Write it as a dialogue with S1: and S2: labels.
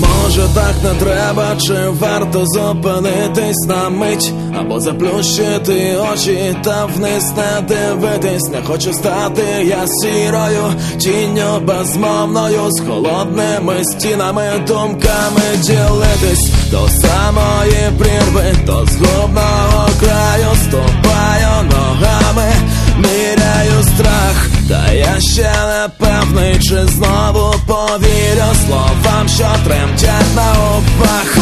S1: Може так не треба, чи варто зупинитись на мить, або заплющити очі та вниз не дивитись. Не хочу стати я сірою тінню безмовною, з холодними стінами думками ділитись. До самої прірви, до згубного краю ступаю ногами, міряю страх, та я ще не певний, чи знову повірю словам, що тремтять на губах.